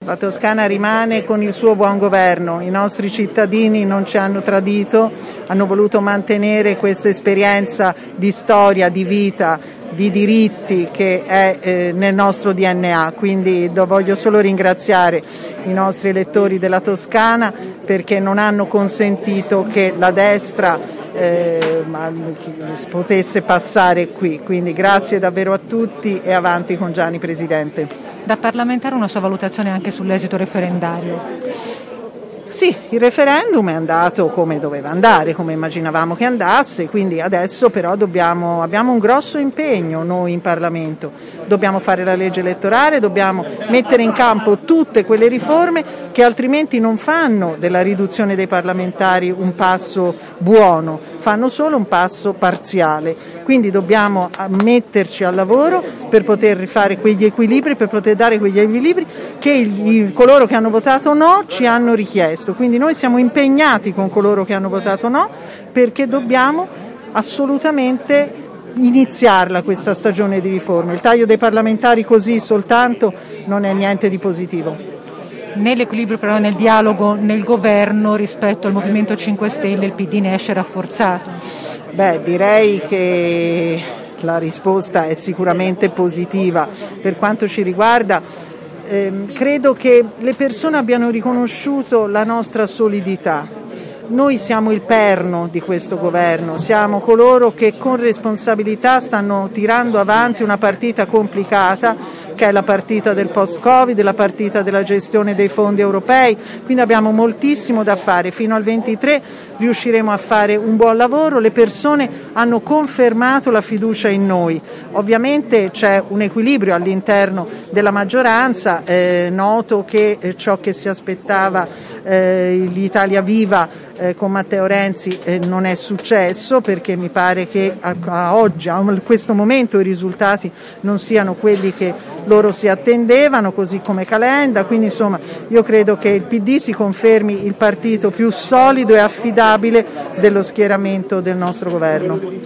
La Toscana rimane con il suo buon governo, i nostri cittadini non ci hanno tradito, hanno voluto mantenere questa esperienza di storia, di vita, di diritti che è nel nostro DNA, quindi voglio solo ringraziare i nostri elettori della Toscana perché non hanno consentito che la destra potesse passare qui, quindi grazie davvero a tutti e avanti con Gianni Presidente. Da parlamentare una sua valutazione anche sull'esito referendario? Sì, il referendum è andato come doveva andare, come immaginavamo che andasse, quindi adesso però abbiamo un grosso impegno noi in Parlamento, dobbiamo fare la legge elettorale, dobbiamo mettere in campo tutte quelle riforme che altrimenti non fanno della riduzione dei parlamentari un passo buono, fanno solo un passo parziale, quindi dobbiamo metterci al lavoro per poter rifare quegli equilibri, per poter dare quegli equilibri che coloro che hanno votato no ci hanno richiesto. Quindi noi siamo impegnati con coloro che hanno votato no perché dobbiamo assolutamente iniziarla questa stagione di riforme. Il taglio dei parlamentari così soltanto non è niente di positivo. Nell'equilibrio però nel dialogo nel governo rispetto al Movimento 5 Stelle il PD ne esce rafforzato? Direi che la risposta è sicuramente positiva. Per quanto ci riguarda credo che le persone abbiano riconosciuto la nostra solidità. Noi siamo il perno di questo governo, siamo coloro che con responsabilità stanno tirando avanti una partita complicata che è la partita del post-Covid, la partita della gestione dei fondi europei, quindi abbiamo moltissimo da fare. Fino al 23 riusciremo a fare un buon lavoro, le persone hanno confermato la fiducia in noi. Ovviamente c'è un equilibrio all'interno della maggioranza, noto che ciò che si aspettava l'Italia Viva con Matteo Renzi non è successo perché mi pare che a oggi, a questo momento, i risultati non siano quelli che loro si attendevano, così come Calenda, quindi insomma io credo che il PD si confermi il partito più solido e affidabile dello schieramento del nostro governo.